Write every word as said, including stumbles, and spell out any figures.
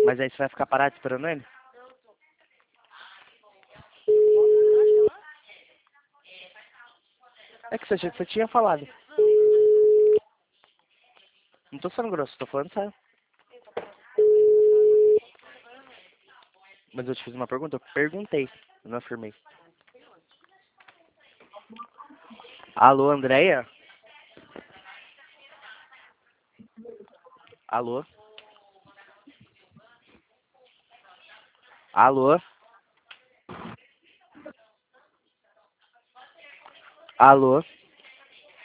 Mas aí você vai ficar parado esperando ele? É que você, você tinha falado. Não tô sendo grosso, tô falando sério. Mas eu te fiz uma pergunta, eu perguntei, eu não afirmei. Alô, Andréia? Alô? Alô? Alô?